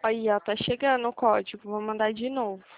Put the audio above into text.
Aí, ó, tá chegando o código. Vou mandar de novo.